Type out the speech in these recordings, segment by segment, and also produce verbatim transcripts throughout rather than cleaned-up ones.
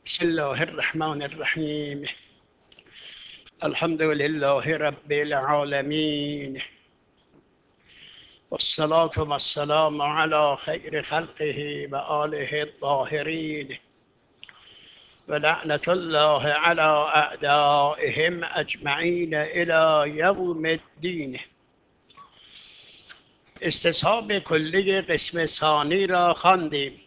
بسم الله الرحمن الرحیم. الحمد لله رب العالمین والصلاة والسلام على خیر خلقه و آله الطاهرین و لعنة الله على اعدائهم اجمعین الی یوم الدین. استصحاب کلی قسم ثانی را خواندیم.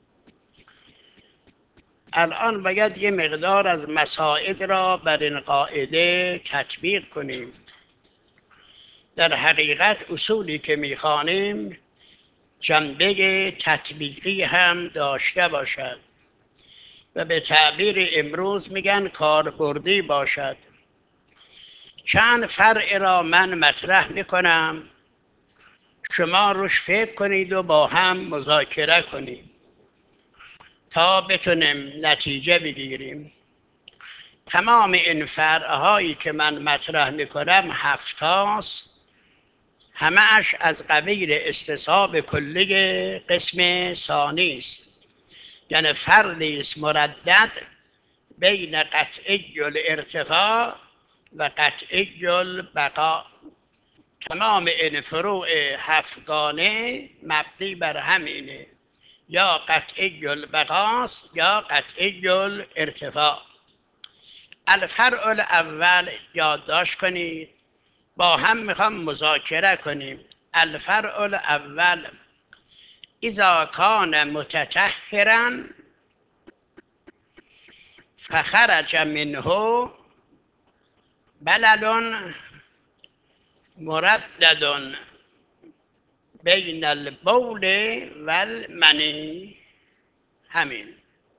الان باید یه مقدار از مسائل را بر این قاعده تطبیق کنیم. در حقیقت اصولی که میخوانیم جنبه تطبیقی هم داشته باشد و به تعبیر امروز میگن کاربردی باشد. چند فرع را من مطرح میکنم، شما روش فکر کنید و با هم مذاکره کنید تا بتونیم نتیجه بگیریم. تمام این فرعهایی که من مطرح میکنم هفتاست، همه‌اش از قبیل استصحاب کلی قسم ثانی است. یعنی فرعی است مردد بین قطعی الارتفاع و قطعی البقاء. تمام این فروع هفتگانه مبنی بر همینه، یا قطعی البقاست یا قطعی الارتفاع. الفرع الاول یادداشت کنید، با هم میخوام مذاکره کنیم. الفرع الاول اذا کان متطهرا فخرج منه بلل مردد بین البول و المنی. همین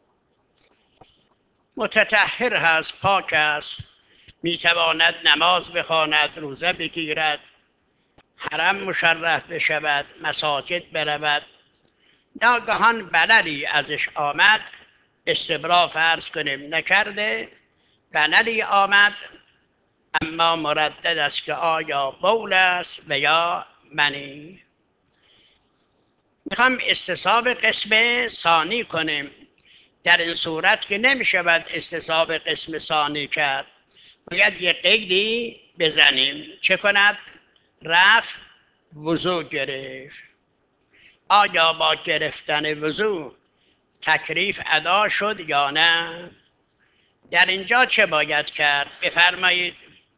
متطهر هست، پاک است، میتواند نماز بخواند، روزه بگیرد، حرم مشرف بشود، مساجد برود. ناگهان بللی ازش آمد، استبرا فرض کنیم نکرده، بللی آمد، اما مردد است که آیا بول است و یا منی. میخوام استصحاب قسم ثانی کنیم. در این صورت که نمیشود استصحاب قسم ثانی کرد، باید یه قیدی بزنیم. چه کند؟ رفع وضو گرفت. آیا با گرفتن وضو تکلیف ادا شد یا نه؟ در اینجا چه باید کرد؟ بفرمایید.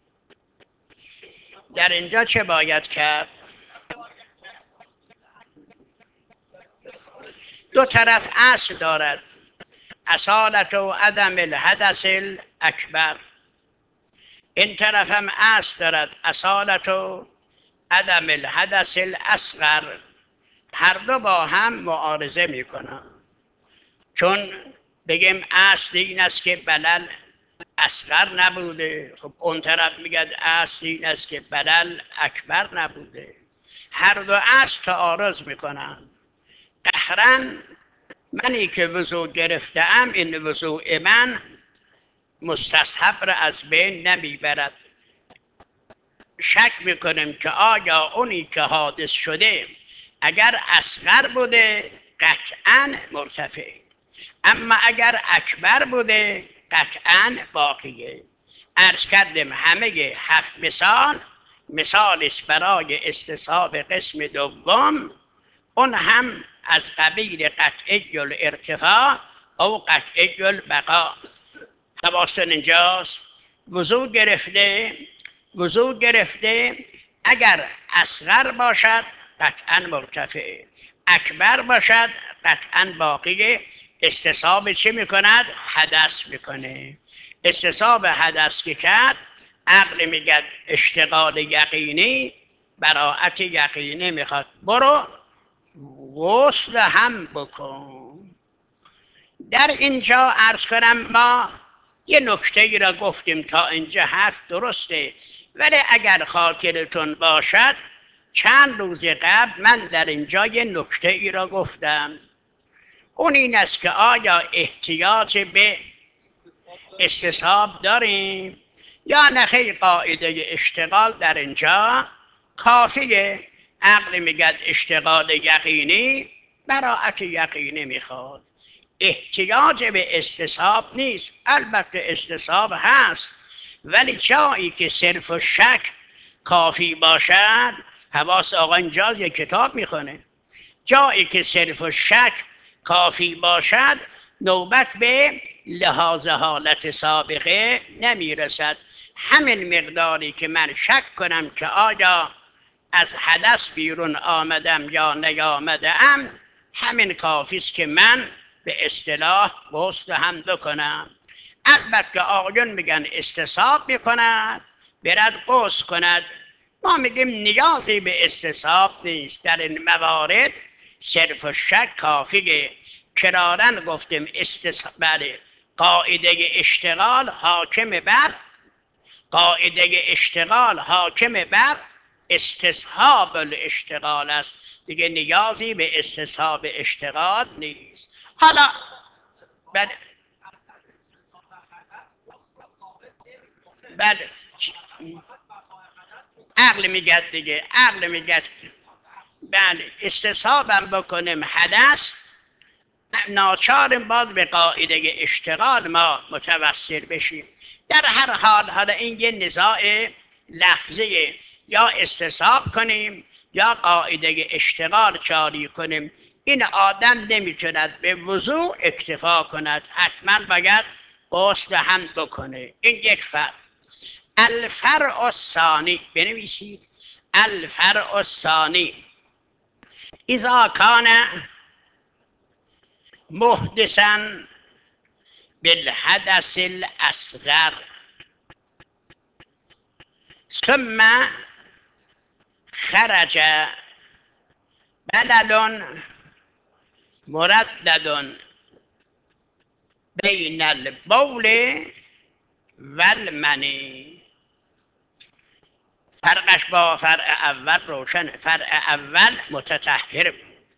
در اینجا چه باید کرد؟ دو طرف اصل دارد، اصالت و عدم الحدث الاکبر. این طرف هم اصل دارد، اصالت و عدم الحدث الاصغر. هر دو با هم معارضه میکنن. چون بگیم اصل این است که بلل اصغر نبوده، خب اون طرف میگه اصل این است که بلل اکبر نبوده. هر دو اصل تعارض میکنن. قهرا منی که وضو گرفتم، این وضوع من مستصحب را از بین نمیبرد. شک میکنیم که آیا اونی که حادث شده اگر اصغر بوده قطعاً مرتفع، اما اگر اکبر بوده قطعاً باقیه. عرض کردیم همه هفت مثال مثال است برای استصحاب قسم دوم، اون هم از قبیل قطعی الارتفاع او قطعی البقاء. حواستون اینجاست. وضو گرفته وضو گرفته اگر اصغر باشد قطعا مرتفع، اکبر باشد قطعا باقیه. استصحاب چی میکند؟ حدث میکنه. استصحاب حدث که کرد، عقل میگه اشتغال یقینی، براءت یقینی میخواد، برو غسل هم بکن. در اینجا عرض کنم ما یه نکته ای را گفتیم، تا اینجا حرف درسته، ولی اگر خاطرتون باشد چند روز قبل من در اینجا یه نکته ای را گفتم. اون این است که آیا احتیاج به استصحاب داریم یا نه خیر؟ قاعده اشتغال در اینجا کافیه. عقل میگه اشتغال یقینی، براءت یقینی میخواد. احتیاج به استصحاب نیست. البته استصحاب هست، ولی جایی که صرف و شک کافی باشد، حواس آقا اینجاست یک کتاب میخونه، جایی که صرف و شک کافی باشد نوبت به لحاظ حالت سابقه نمیرسد. همین مقداری که من شک کنم که آیا از حدث بیرون آمدم یا نیامدم، همین کافی است که من به اصطلاح غسل هم بکنم. البته آقایون میگن استصحاب میکند برد غسل کند، ما میگیم نیازی به استصحاب نیست. در این موارد صرف و شک کافیه. کرارن گفتیم استصحاب قاعده اشتغال حاکم بر قاعده اشتغال حاکم بر استصحاب الاشتغال است، دیگه نیازی به استصحاب اشتغال نیست. حالا بله بله عقل میگد دیگه، عقل میگد بله استصحابم بکنیم حدث، ناچارم باز به قاعده اشتغال ما متوسل بشیم. در هر حال حالا این یه نزاع لفظیه، یا استصحاب کنیم یا قاعده اشتغال جاری کنیم. این آدم نمیتوند به وضوع اکتفا کند، حتما باید غسل هم بکنه. این یک فرق. الفرع الثانی بنویسید، الفرع الثانی اذا کان محدثا بالحدث الاصغر ثم خرج بلل مردد بین البول والمنی. فرقش با فرع اول روشن. فرع اول متطهر،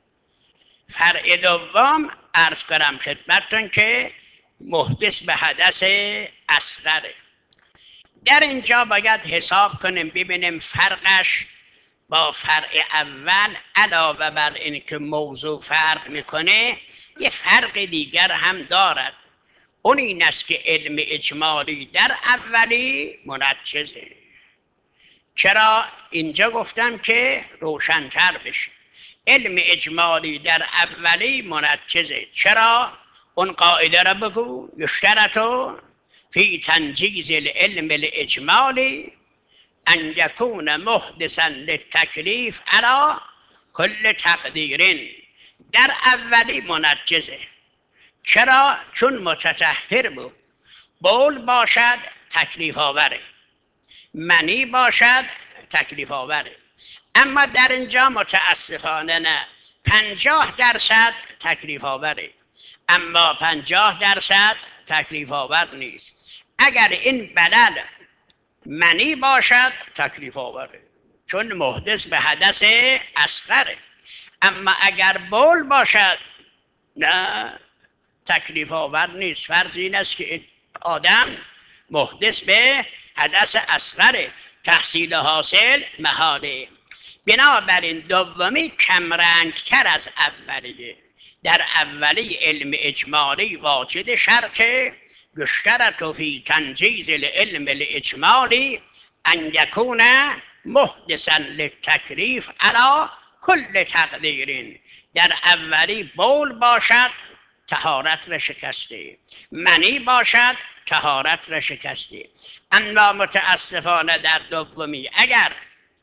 فرع دوم عرض کنم خدمتتون که محدث به حدث اصغره. در اینجا باید حساب کنیم ببینیم فرقش با فرع اول علاوه بر این که موضوع فرق میکنه یه فرق دیگر هم دارد. اون این است که علم اجمالی در اولی منجزه. چرا اینجا گفتم که روشن‌تر بشه؟ علم اجمالی در اولی منجزه. چرا؟ اون قاعده را بگو، یشترط فی تنجیز العلم الاجمالی ان یکون محدثا للتکلیف علی کل تقدیر. در اولی منجزه. چرا؟ چون متطهر بود. بول باشد تکلیف آوره، منی باشد تکلیف آوره. اما در اینجا متاسفانه نه، پنجاه درصد تکلیف آوره اما پنجاه درصد تکلیف آور نیست. اگر این بلل منی باشد تکلیف آوره چون محدث به حدث اصغره، اما اگر بول باشد نه تکلیف آور نیست. فرض این است که آدم محدث به حدث اصغره، تحصیل حاصل محاله. بنابراین دومی کمرنگتر از اولیه. در اولی علم اجمالی واجد شرطه، یشترط فی تنجیز العلم الاجمالی ان یکون محدثا للتکلیف علی کل تقدیر. در اولی بول باشد طهارت را شکسته، منی باشد طهارت را شکسته. اما متاسفانه در دومی اگر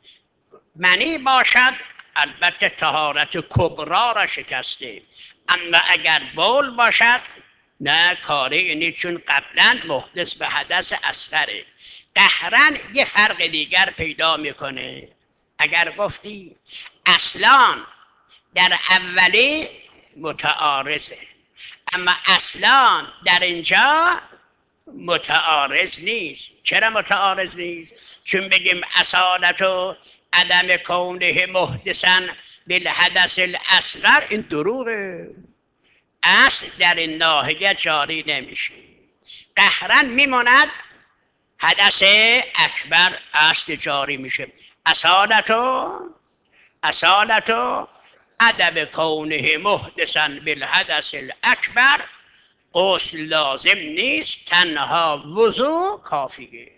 منی باشد البته طهارت کبرا را شکسته، اما اگر بول باشد نه کاری اینی، چون قبلا محدث به حدث اصغره. قهرن یه فرق دیگر پیدا میکنه. اگر گفتی اصلا در اولی متعارضه اما اصلا در اینجا متعارض نیست. چرا متعارض نیست؟ چون بگیم اصالت و عدم کونه محدثا بالحدث الاصغر این دروغه، اصل در این ناحیه جاری نمیشه. قهرن میماند حدث اکبر اصل جاری میشه. اصالت و اصالت و عدم کونه محدثا بالحدث الاکبر، غسل لازم نیست، تنها وضو کافیه.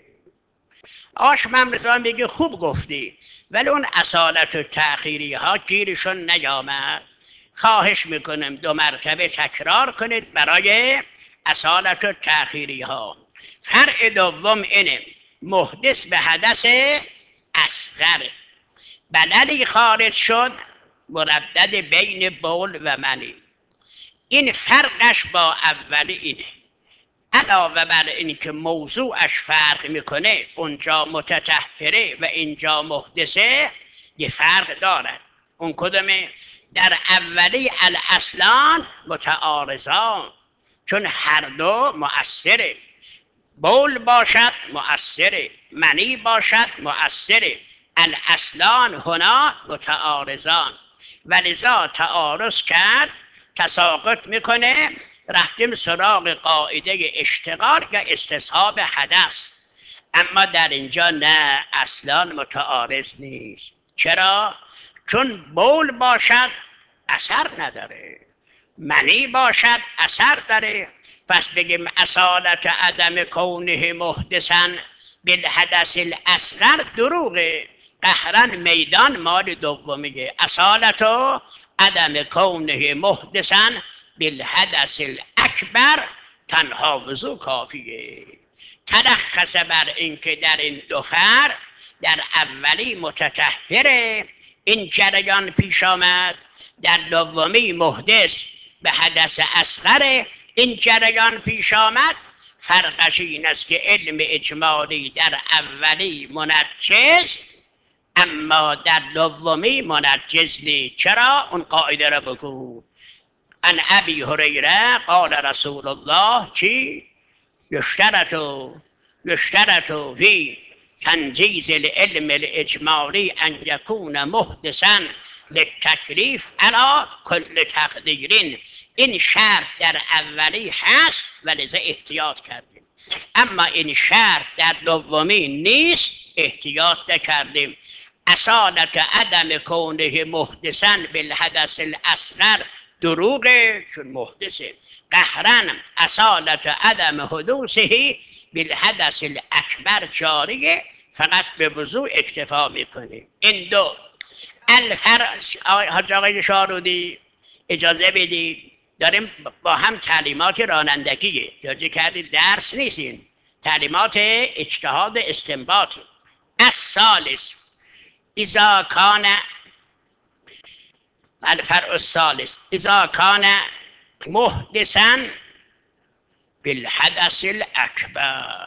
آش ممرزا میگه خوب گفتی، ولی اون اصالت و تأخیری ها گیرشون نیامد. خواهش میکنم دو مرتبه تکرار کنید برای اصالت و تأخیری ها. فرع دوم اینه، محدث به حدث اصغر، بللی خارج شد مردد بین بول و منی. این فرقش با اولی اینه، علاوه بر این که موضوعش فرق میکنه، اونجا متطهره و اینجا محدثه، یه فرق دارد. اون کدومه؟ در اولی الاصلان متعارضان، چون هر دو مؤثره. بول باشد مؤثره، منی باشد مؤثره. الاصلان هنا متعارضان، ولذا تعارض کرد تساقط میکنه. رفتیم سراغ قاعده اشتغال یا استصحاب حدث، اما در اینجا نه، اصلا متعارض نیست. چرا؟ چون بول باشد اثر نداره، منی باشد اثر داره. پس بگیم اصالت عدم کونه محدثا بالحدث الاصغر دروغه، قهرا میدان مال دومیه. اصالت عدم کونه محدثا بالحدث الاکبر، تنها وضو کافیه. تلخص بر این که در این دو فرق، در اولی متطهره این جریان پیش آمد، در دومی محدث به حدث اصغر این جریان پیش آمد. فرقش این است که علم اجمالی در اولی منجز، اما در دومی منجز نیست. چرا؟ اون قاعده را بگو. عن ابی هریره قال رسول الله چی؟ یشترط یشترط فی تنجیز العلم الاجمالی ان یکون محدثا للتکلیف علی کل تقدیرین. این شرط در اولی هست ولذا احتیاط کردیم، اما این شرط در دومی نیست، احتیاط نکردیم. اصالت عدم کونه محدثا بالحدث الاصغر دروغه، چون محدثه. قهرا اصالت عدم حدوثه بالحدث الاکبر جاریه، فقط به وضوع اکتفا میکنه. این دو الفرق. حاج آقای شارودی اجازه بدید، داریم با هم تعلیمات رانندگیه، توجه کردید درس نیستین، تعلیمات اجتهاد استنباط. الثالث اذا کان الفرع الثالث اذا کان محدثا بالحدث الاکبر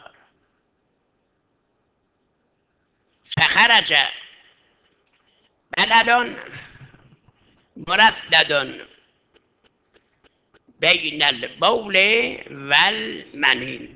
فخرج بلد مردد بین البول والمنی.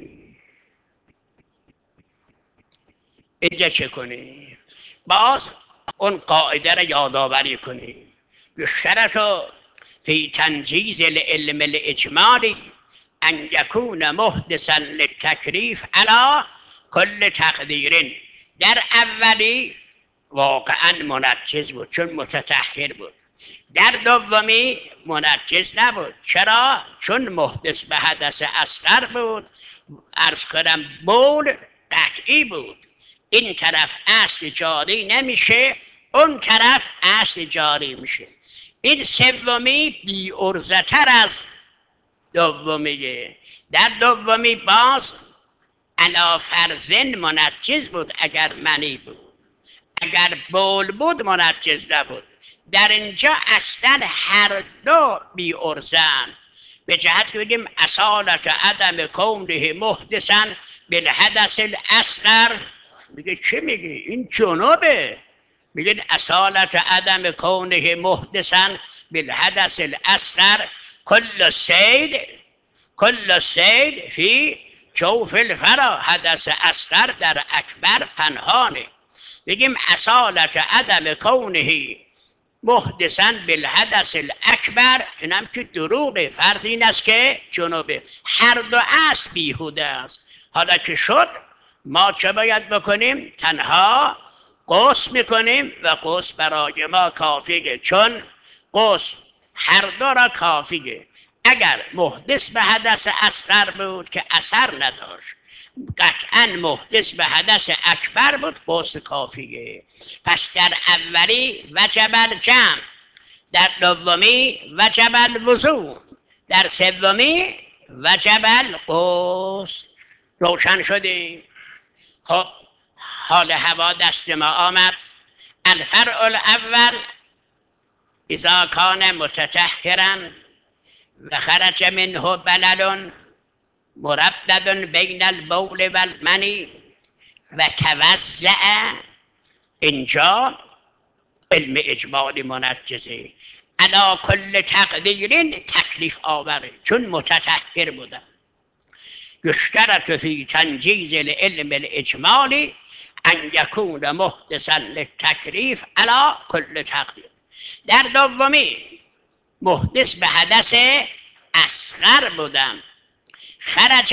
اینجا چه کنی؟ باز اون قاعده را یادآوری کنی. یشترط فی تنجیز العلم الاجمالی ان یکون محدثا للتکلیف علی کل تقدیرین. در اولی واقعا منجز بود چون متطهر بود، در دومی منجز نبود. چرا؟ چون محدث به حدث اصغر بود. عرض کنم بول قطعی بود، این طرف اصل جاری نمیشه، اون طرف اصل جاری میشه. این سومی بی ارزتر از دومیه. در دومی باز علا فرضن منجز بود اگر منی بود، اگر بول بود منجز نبود. در اینجا اصلا هر دو بی ارزن، به جهت که بگیم اصالت عدم کونه محدثا بالحدث الاصغر. میگه چه میگی؟ این جنوبه. میگه اصالت عدم کونه محدثا بالحدث الاصغر کل سید کل سید فی جوف الفرا. حدث اصغر در اکبر پنهانه. بگیم اصالت عدم کونه محدثا بالحدث الاکبر، اینم که دروغه. فرض این است که جنوبه، هر دو اصل بیهوده است. حالا که شد ما چه باید بکنیم؟ تنها غسل میکنیم و غسل برای ما کافیه، چون غسل هر دو را کافیه. اگر محدث به حدث اصغر بود که اثر نداشت، قطعا محدث به حدث اکبر بود، غسل کافیه. پس در اولی وجب الجمع، در دومی وجب الوضوء، در سومی وجب الغسل. روشن شدی؟ خب حال هوا دست ما آمد. الفرع الاول اذا کان متطهرا و خرج منه بلل مردد بین البول و المنی و توزع. اینجا علم اجمالی منجزه، علا کل تقدیر تکلیف آوره، چون متطهر بودن. یشترط فی تنجیز العلم الاجمالی ان یکون محدثا للتکلیف علا کل تقدیر. در دومی محدث به حدث اصغر بودن، خرج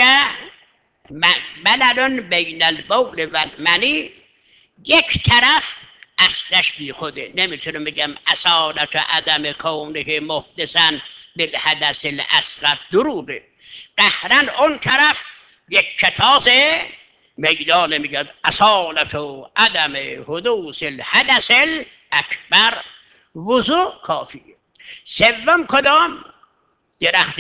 بلل بین البول و المنی، یک طرف اصلش بی خوده، نمیتونم بگم اصالت و عدم کونه محدثا بالحدث الاصغر، دروغه. قهرن اون طرف یک کتاز میدان میگه اصالت و عدم حدوث الحدث الاکبر، وضو کافیه. سوم کدام؟ درخت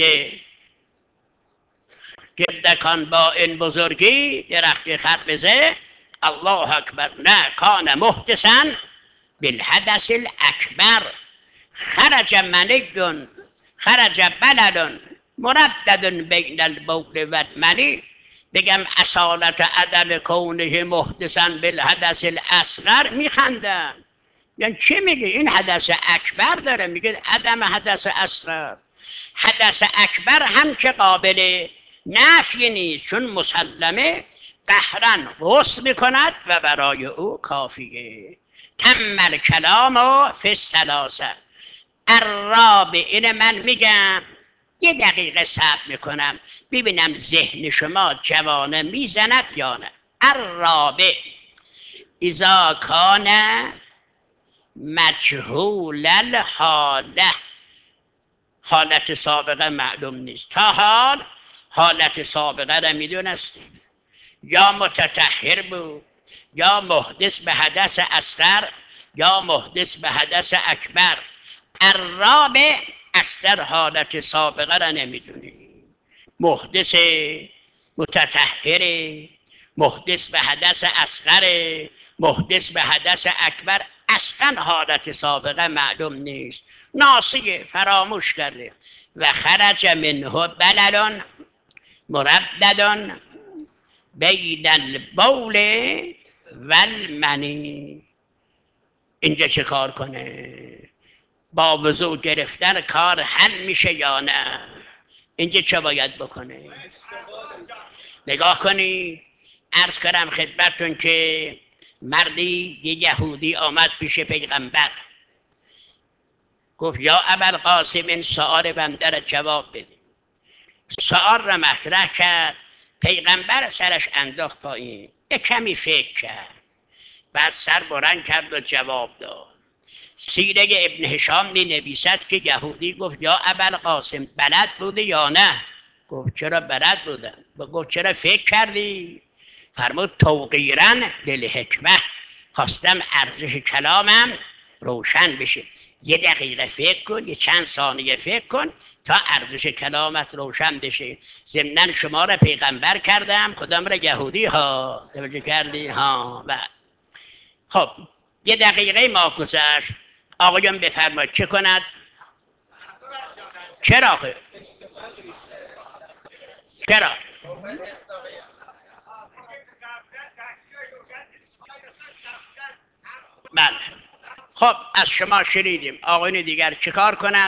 گردکان با این بزرگی، درخت خربزه، الله اکبر، نه کان محدثا بالحدث الاکبر، خرج منی خرج بلل مردد بین البول و المنی، بگم اصالت عدم کونه محدثا بالحدث الاصغر، میخندن. یعنی چی میگه؟ این حدث اکبر داره، میگه عدم حدث اصغر. حدث اکبر هم که قابل نفی نیست، چون مسلمه، قهرن غسل میکند و برای او کافیه. تم الکلام فی الثلاثه. الرابع، این من میگم یه دقیقه صبر میکنم ببینم ذهن شما جوانه میزند یا نه. الرابع اذا کان مجهول الحاله، حالت سابقه معلوم نیست. تا حال حالت سابقه را میدونستیم، یا متطهر بود، یا محدث به حدث اصغر، یا محدث به حدث اکبر. الرابع اصلا حالت سابقه را نمیدونیم، محدث متطهر، محدث به حدث اصغر، محدث به حدث اکبر، اصلا حالت سابقه معلوم نیست، ناسیه، فراموش کرده. و خرج منه بلل مردد بین البول و المنی. اینجا چه کار کنه؟ با وضوع گرفتن کار حل میشه یا نه؟ اینجا چه باید بکنه؟ نگاه کنید، عرض کردم خدمتتون که مردی یه یهودی آمد پیش پیغمبر، گفت یا ابوالقاسم این سؤال بنده را جواب بده. سؤال را مطرح کرد، پیغمبر سرش انداخت پایین، یک کمی فکر کرد، بعد سر بلند کرد و جواب داد. سیره ابن هشام می نویسد که یهودی گفت یا ابوالقاسم بلد بوده یا نه؟ گفت چرا بلد بودم. گفت چرا فکر کردی؟ فرمود توقیرا للحکمه، خواستم ارزش کلامم روشن بشه. یه دقیقه فکر کن، یه چند ثانیه فکر کن تا ارزش کلامت روشن بشه. ضمناً شما را پیغمبر کردم، خودم را یهودی ها، توجه کردی ها. و خب یه دقیقه ما گذشت، آقایان بفرمایید چه کند؟ چرا خیلی؟ چرا؟ بله. خب از شما شنیدیم، آقایان دیگر چه کار کند؟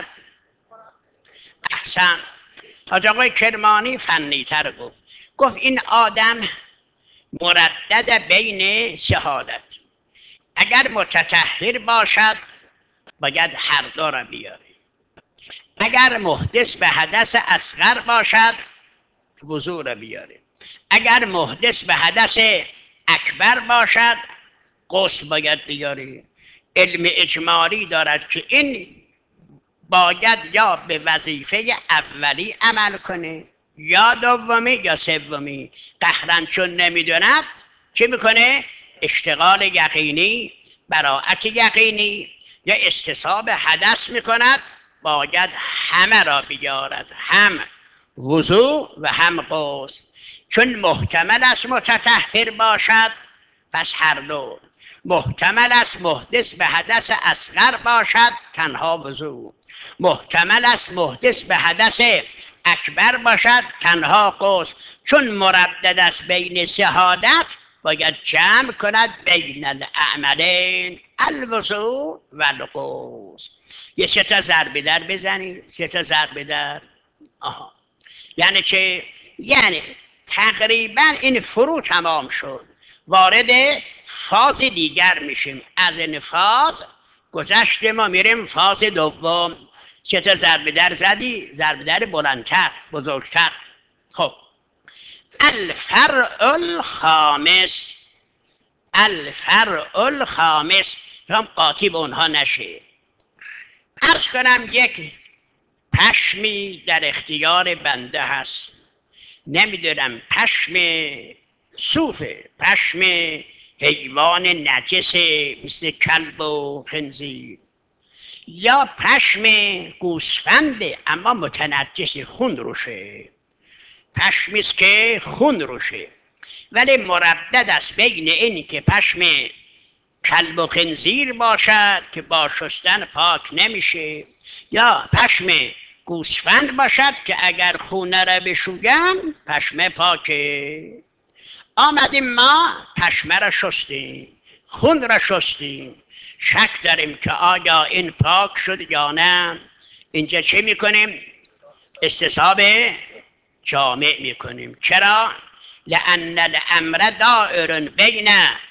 احسن. حاج آقای کرمانی فنی تر گفت، گفت این آدم مردد بین سه حالت. اگر متطهر باشد باید هر دو را بیاره، اگر محدث به حدث اصغر باشد وضو را بیاره، اگر محدث به حدث اکبر باشد غسل باید بیاره. علم اجمالی دارد که این باید یا به وظیفه اولی عمل کنه یا دومی یا سومی. قهرن چون نمیدوند چی میکنه؟ اشتغال یقینی، براءت یقینی یا استصحاب حدث میکند. باید همه را بیارد، هم وضوع و هم غسل. چون محتمل است متطهر باشد پس هر دو. محتمل است محدث به حدث اصغر باشد تنها وضوع. محتمل است محدث به حدث اکبر باشد تنها غسل. چون مردد است بین شهادت باید جمع کند بین الاعملین الوضوء و الغسل. یه سه تا ضربه در بزنید، سه تا ضربه در. آها، یعنی چه؟ یعنی تقریبا این فرو تمام شد، وارد فاز دیگر میشیم. از این فاز گذشته ما میریم فاز دوم. سه تا ضربه در زدی، ضربه در بلندتر، بزرگتر. خب الفرع الخامس، الفرع الخامس هم قاطی به اونها نشه. عرض کنم یک پشمی در اختیار بنده هست، نمیدونم پشم صوفه، پشم حیوان نجسه مثل کلب و خنزیر، یا پشم گوسفنده اما متنجس، خون روشه، پشمیست که خون روشه. ولی مردد است بین این که پشم کلب و خنزیر باشد که با شستن پاک نمیشه، یا پشم گوسفند باشد که اگر خونه را بشویم پشمه پاکه. آمدیم ما پشمه را شستیم، خون را شستیم، شک داریم که آیا این پاک شد یا نه. اینجا چه میکنیم؟ استصحاب جامع میکنیم. چرا؟ لأن الامر دائر بین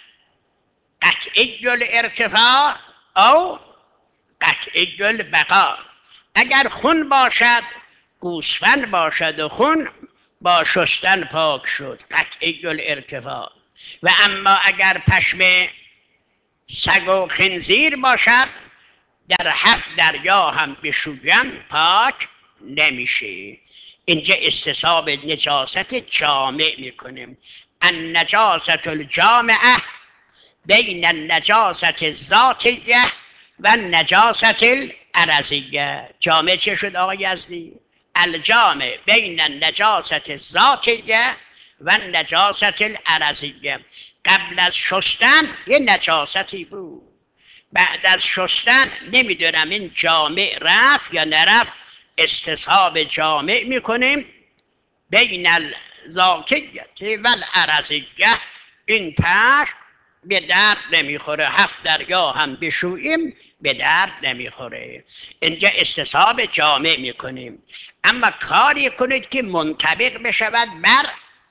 قطعی الارتفاع او قطعی البقاء. اگر خون باشد، گوسفند باشد و خون با شستن پاک شد، قطعی الارتفاع. و اما اگر پشم سگ و خنزیر باشد، در هفت دریا هم بشویم پاک نمیشه. اینجا استصحاب نجاست جامع میکنیم. النجاست الجامعه بین النجاست الذاتیه و النجاست العرضیه. جامع چه شد آقای یزدی؟ الجامع بین النجاست الذاتیه و النجاست العرضیه. قبل از شستن یه نجاستی بود، بعد از شستن نمیدونم این جامع رفت یا نرفت، استصحاب جامع میکنیم بین الذاتیه و العرضیه. این پشم به درد نمیخوره، هفت دریا هم بشوییم به درد نمیخوره. اینجا استصحاب جامع میکنیم. اما کاری کنید که منطبق بشود بر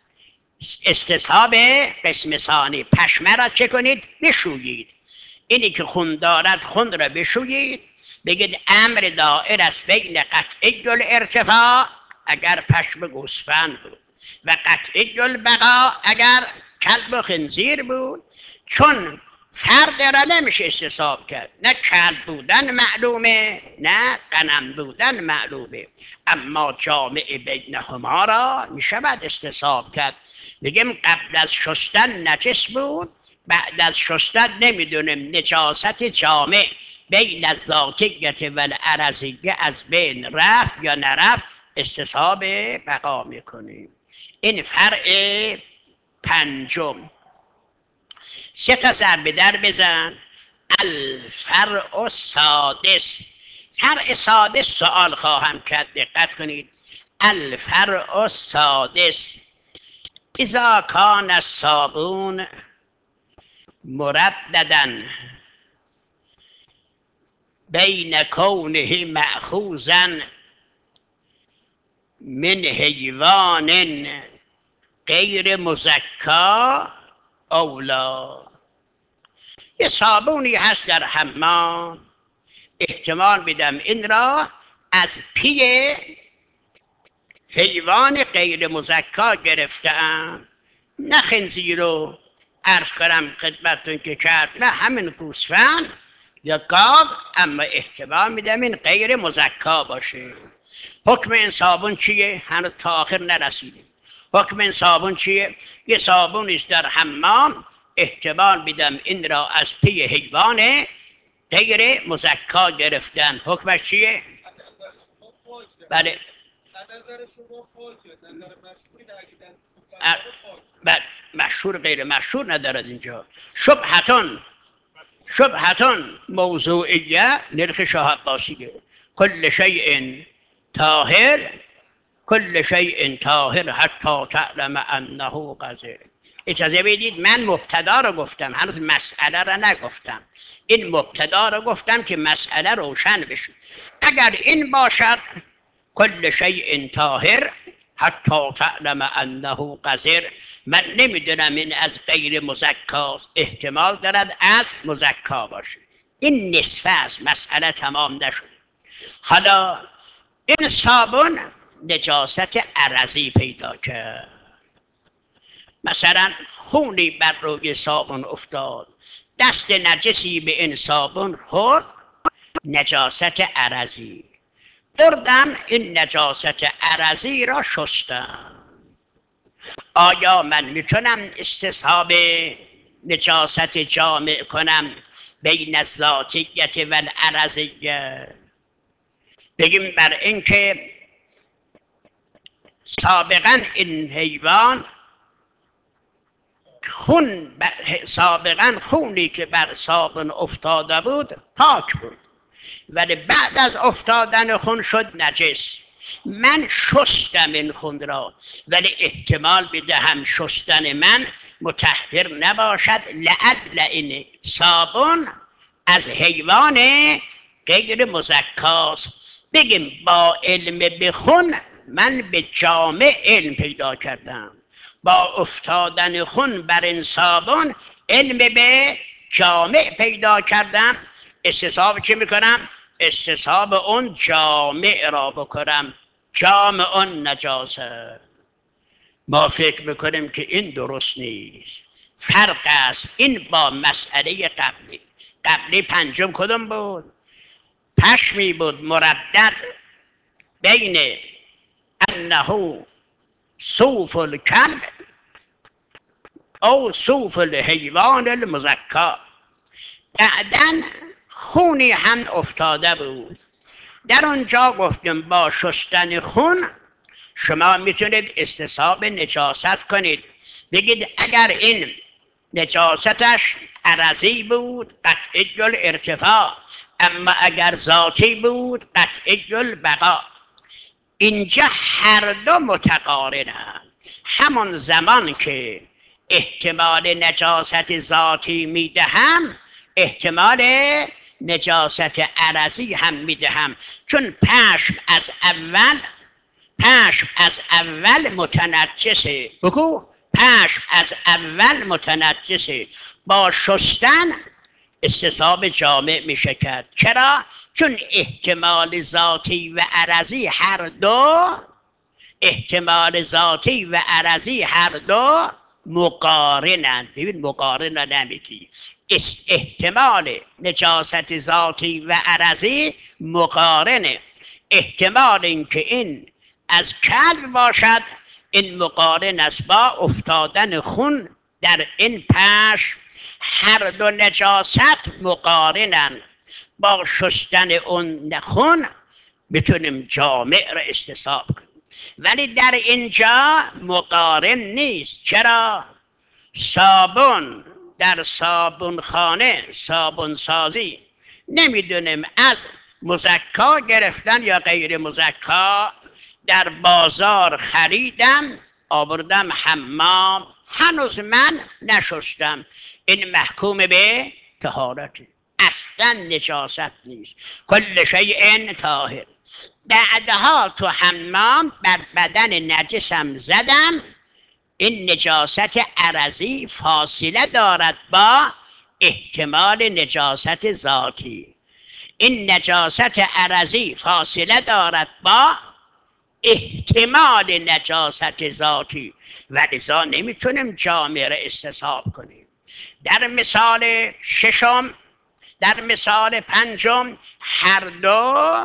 استصحاب قسم ثانی. پشمه را چه کنید؟ بشویید. اینی که خون دارد خون را بشویید، بگید امر دائر است بین قطعی الارتفاع اگر پشم گوسفند بود و قطعی البقاء اگر کلب و خنزیر بود. چون فرد را نمیشه استصحاب کرد، نه کلب بودن معلومه نه غنم بودن معلومه، اما جامع بینهما را میشود استصحاب کرد. بگیم قبل از شستن نجس بود، بعد از شستن نمیدونیم نجاست جامع بین الذاتیه و العرضیه از بین رفت یا نرفت، استصحاب بقا میکنیم. این فرع پنجم. سه تا ضربه در بزن. الفرع السادس. فرع سادس سوال خواهم کرد، دقت کنید. الفرع السادس اذا کان الصابون مرددا بین کونه مأخوذا من حیوان غیر مزکا اولا. یه صابونی هست در حمام، احتمال میدم این را از پی حیوان غیر مزکا گرفتم، نه خنزیر رو عرض کنم خدمتتون که کرد، نه همین گوسفند، یا گاو، اما احتمال میدم این غیر مزکا باشه. حکم این صابون چیه؟ هنوز تا آخر نرسیدیم. حکم این صابون چیه؟ یه صابونی است در حمام، احتمال میدم این را از پی حیوان غیر مزکا گرفتن. حکمش چیه؟ بله بله مشهور غیر مشهور ندارد اینجا. شبهتون شبهتون موضوعیه نرخ شاه عباسیه. کل شیء طاهر کل شیء طاهر حتی تعلم انه قذر. اجازه بدید من مبتدا رو گفتم، هنوز مسئله رو نگفتم. این مبتدا رو گفتم که مسئله روشن بشه. اگر این باشد کل شیء طاهر حتی تعلم انه قذر، من نمیدونم این از غیر مزکاست، احتمال دارد از مزکا باشه. این نصفه از مسئله تمام نشد. حالا این صابون نجاست عرضی پیدا کرد، مثلا خونی بر روی صابون افتاد، دست نجسی به این صابون خورد، نجاست عرضی. بردم این نجاست عرضی را شستم. آیا من میتونم استصحاب نجاست جامع کنم بین الذاتیت و العرضیه؟ بگیم بر اینکه سابقا این حیوان خون سابقا خونی که بر صابون افتاده بود پاک بود، ولی بعد از افتادن خون شد نجس. من شستم این خون را، ولی احتمال بدهم شستن من مطهر نباشد، لعل این صابون از حیوان غیر مزکاست. بگیم با علم به خون من به جامع علم پیدا کردم، با افتادن خون بر این صابون علم به جامع پیدا کردم. استصحاب چی میکنم؟ استصحاب اون جامع را بکنم، جامع اون نجاسه. ما فکر میکنیم که این درست نیست، فرق است این با مسئله قبلی. قبلی پنجم کدوم بود؟ پشمی بود مردد بین انه صوف الکلب او صوف الحیوان المزکا. بعدن خونی هم افتاده بود، در اونجا گفتیم با شستن خون شما میتونید استصحاب نجاست کنید. بگید اگر این نجاستش عرضی بود قطعی الارتفاع، اما اگر ذاتی بود قطعی البقا. اینجا هر دو متقارنند. همون زمان که احتمال نجاست ذاتی میدهم، احتمال نجاست عرضی هم میدهم، چون پشم از اول پشم از اول متنجسه. بگو پشم از اول متنجسه، با شستن استصحاب جامع میشه کرد. چرا؟ چون احتمال ذاتی و عرضی هر دو احتمال ذاتی و عرضی هر دو مقارنند. ببین مقارن را نمیگی، احتمال نجاست ذاتی و عرضی مقارنه. احتمال اینکه این از کلب باشد این مقارن است با افتادن خون در این پشم. هر دو نجاست مقارنند، با شستن اون خون میتونیم جامع را استصحاب کنیم، ولی در اینجا مقارن نیست. چرا؟ صابون در صابون خانه صابون سازی نمیدونیم از مزکا گرفتن یا غیر مزکا. در بازار خریدم آوردم حمام، هنوز من نشستم، این محکوم به طهارت، اصلا نجاست نیست. کل شیء طاهر. بعدها تو حمام بر بدن نجسم زدم، این نجاست عرضی فاصله دارد با احتمال نجاست ذاتی. این نجاست عرضی فاصله دارد با احتمال نجاست ذاتی و لذا نمیتونیم جامع را استصحاب کنیم. در مثال ششم در مثال پنجم هر دو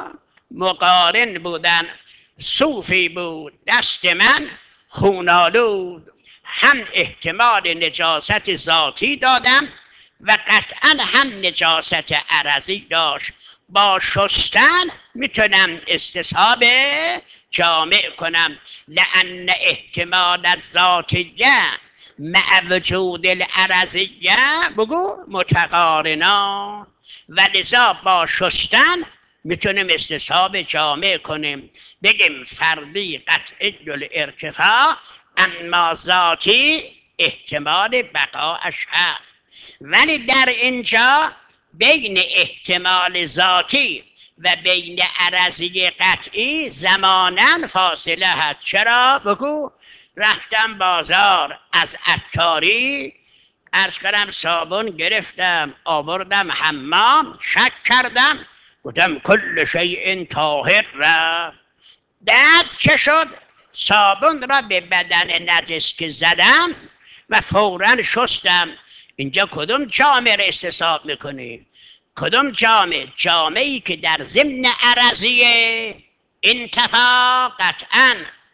مقارن بودن. صوفی بود دست من خونالود، هم احتمال نجاست ذاتی دادم و قطعا هم نجاست عرضی داشت. با شستن میتونم استصحاب جامع کنم. لأن احتمال الذاتیه مع وجود العرضیه بگو متقارنا، و لذا با شستن میتونیم استصحاب جامع کنیم. بگیم فردی قطعی الارتفاع اما ذاتی احتمال بقاش هست. ولی در اینجا بین احتمال ذاتی و بین عرضی قطعی زمانا فاصله هست. چرا؟ بگو. رفتم بازار از عطاری، عرض کردم صابون گرفتم آوردم حمام، شک کردم گفتم کل شیء طاهر رفت. بعد چه شد؟ صابون را به بدن نجس که زدم و فوراً شستم. اینجا کدوم جامع را استصحاب میکنی؟ کدوم جامع؟ جامعی که در ضمن عرضیه انتفاع قطعاً،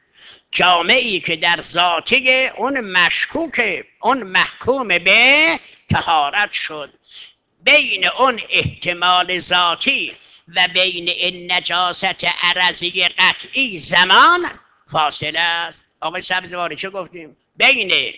جامعی که در ذاتی اون مشکوک، اون محکوم به طهارت شد. بین اون احتمال ذاتی و بین این نجاست عرضی قطعی زمان فاصله است. آقای سبزواری چه گفتیم؟ بین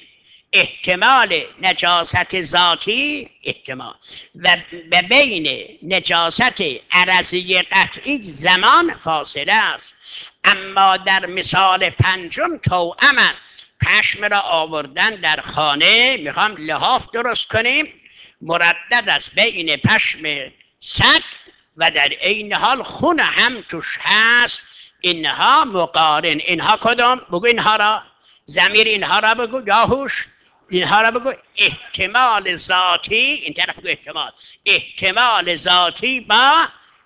احتمال نجاست ذاتی احتمال و بین نجاست عرضی قطعی زمان فاصله است. اما در مثال پنجم توأمن، پشم را آوردن در خانه، میخوام لحاف درست کنیم، مردد است بین پشم سگ و در این حال خون هم توش هست. اینها مقارن. اینها کدام؟ بگو اینها را، ضمیر اینها را بگو، یاهوش اینها را بگو. احتمال ذاتی، این طرف بگو احتمال، احتمال ذاتی با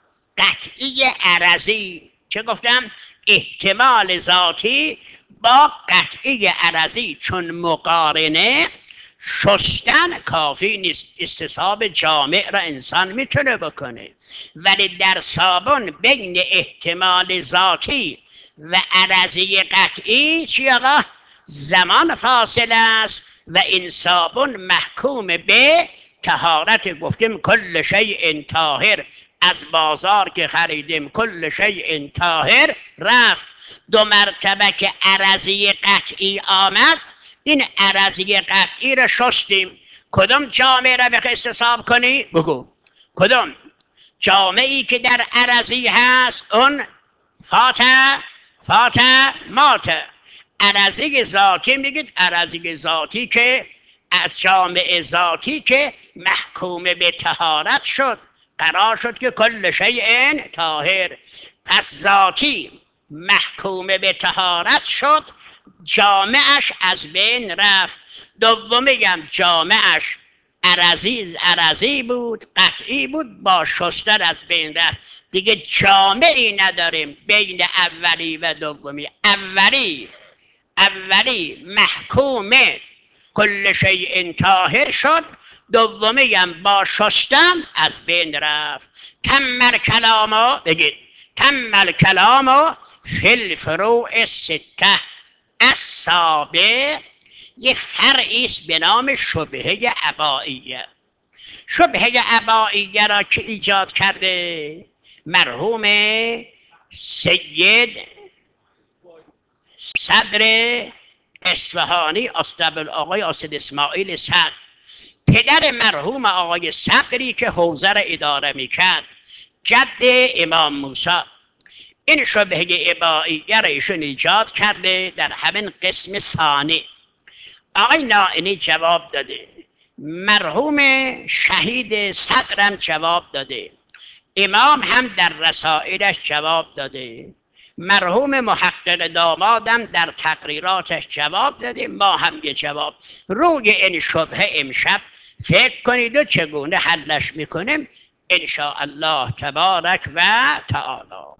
قطعی عرضی. چه گفتم؟ احتمال ذاتی با قطعی عرضی. چون مقارنه شستن کافی نیست، استصحاب جامع را انسان میتونه بکنه. ولی در صابون بین احتمال ذاتی و عرضی قطعی چی آقا؟ زمان فاصله است و این صابون محکوم به طهارت. گفتیم کل شیء طاهر، از بازار که خریدیم کل شیء طاهر رفت. دو مرتبه که عرضی قطعی آمد، این عرضی قطعی را شستیم. کدوم جامعه را بخواه استصحاب کنی؟ بگو کدوم جامعی که در عرضی هست اون فاته فاته ماته. عرضی ذاتی میگید عرضی ذاتی که از جامع ذاتی که محکوم به طهارت شد، قرار شد که کل شیء طاهر. پس ذاتی محکوم به طهارت شد، جامعش از بین رفت. دوم میگم جامعش عرضی عرضی بود، قطعی بود، با شستن از بین رفت. دیگه جامعی نداریم بین اولی و دومی. اولی اولی محکوم کل شیء طاهر شد، دومی هم با شستن از بین رفت. تم الکلام، بگید تم الکلام فی الفروع السته. السابع یه فرعی است به نام شبهه ابائیه. شبهه ابائیه را که ایجاد کرده مرحوم سید صدر اصفهانی، استبل آقای اسد اسماعیل صدر، پدر مرحوم آقای صدری که حوزه را اداره میکرد، جد امام موسی. این شبهه ابائیه را ایشون ایجاد کرده در همین قسم ثانی. آقای نائینی جواب داده، مرحوم شهید صدرم جواب داده، امام هم در رسائلش جواب داده، مرحوم محقق دامادم در تقریراتش جواب داده، ما هم یه جواب. روی این شبهه امشب فکر کنید و چگونه حلش میکنیم ان شاء الله تبارک و تعالی.